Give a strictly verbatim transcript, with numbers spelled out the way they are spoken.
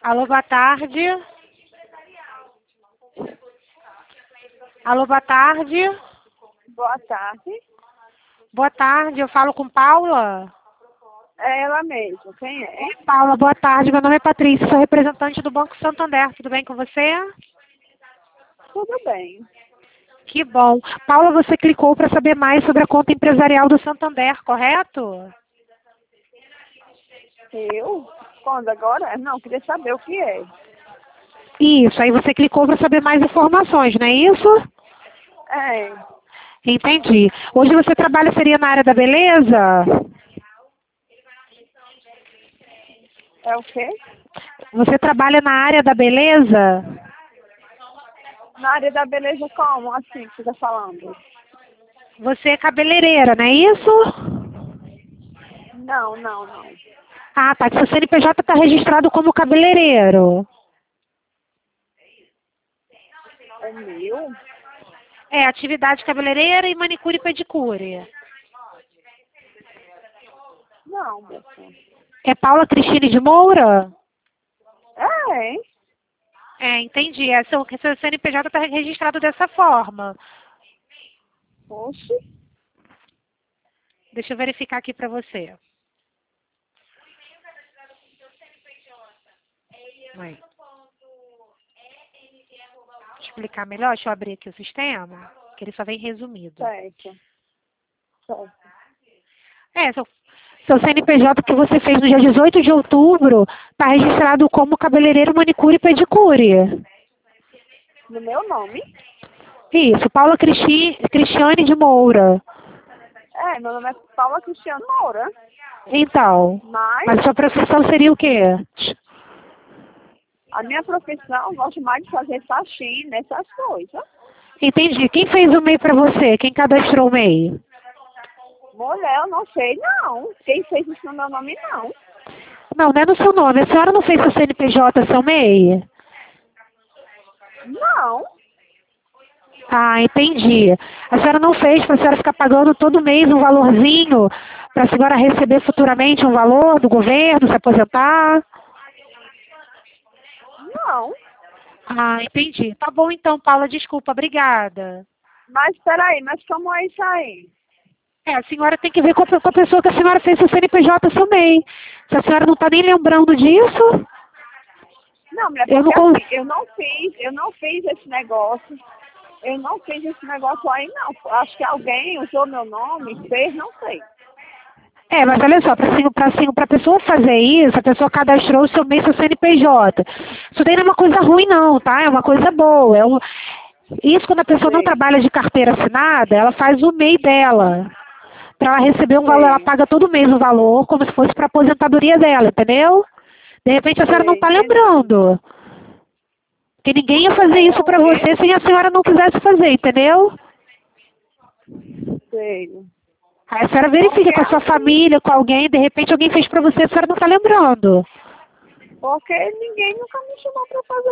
Alô, boa tarde. Alô, boa tarde. Boa tarde. Boa tarde, eu falo com Paula. É ela mesma. Quem é? Oi, Paula, boa tarde. Meu nome é Patrícia, sou representante do Banco Santander. Tudo bem com você? Tudo bem. Que bom. Paula, você clicou para saber mais sobre a conta empresarial do Santander, correto? Eu? Quando agora? Não, queria saber o que é. Isso, aí você clicou para saber mais informações, não é isso? É. Entendi. Hoje você trabalha, seria na área da beleza? É o quê? Você trabalha na área da beleza? Na área da beleza como? Assim que você está falando? Você é cabeleireira, não é isso? Não, não, não. Ah, tá. Seu C N P J está registrado como cabeleireiro. É meu? É, atividade cabeleireira e manicure e pedicure. Não, moça. É Paula Cristine de Moura? É, hein? É, entendi. É, seu, seu C N P J está registrado dessa forma. Oxe. Deixa eu verificar aqui para você. Oi. Deixa eu explicar melhor. Deixa eu abrir aqui o sistema, que ele só vem resumido. Certo. Certo. É, seu, seu C N P J que você fez no dia dezoito de outubro está registrado como cabeleireiro, manicure e pedicure. No meu nome? Isso, Paula Cristi, Cristiane de Moura. É, meu nome é Paula Cristiano Moura. Então, Mas mas sua profissão seria o quê? a minha profissão, eu gosto mais de fazer faxina, essas coisas. Entendi. Quem fez o MEI para você? Quem cadastrou o MEI? Mulher, eu não sei, não. Quem fez isso no meu nome, não. Não, não é no seu nome. A senhora não fez seu C N P J, seu MEI? Não. Ah, entendi. A senhora não fez para a senhora ficar pagando todo mês um valorzinho para a senhora receber futuramente um valor do governo, se aposentar? Não. Ah, entendi. Tá bom então, Paula, desculpa, obrigada. Mas peraí, mas como é isso aí? É, a senhora tem que ver com a, com a pessoa que a senhora fez seu C N P J, seu MEI. Se a senhora não está nem lembrando disso, Não, mulher, eu não... porque con- assim, eu não fiz, eu não fiz esse negócio. Eu não fiz esse negócio aí, não. Acho que alguém usou meu nome, fez, não sei. É, mas olha só, para assim, a pessoa fazer isso, a pessoa cadastrou o seu MEI, seu C N P J. Isso daí não é uma coisa ruim não, tá? É uma coisa boa. É um... Isso quando a pessoa não Sei, trabalha de carteira assinada, ela faz o MEI dela. Para ela receber um valor, ela sei, paga todo mês um valor, como se fosse para a aposentadoria dela, entendeu? De repente a senhora não sei, está entendi. lembrando. Porque ninguém ia fazer É isso o para quê? você se a senhora não quisesse fazer, entendeu? Sei. Aí a senhora Porque verifica com a sua assim, família, com alguém, de repente alguém fez para você, a senhora não está lembrando. porque ninguém nunca me chamou pra fazer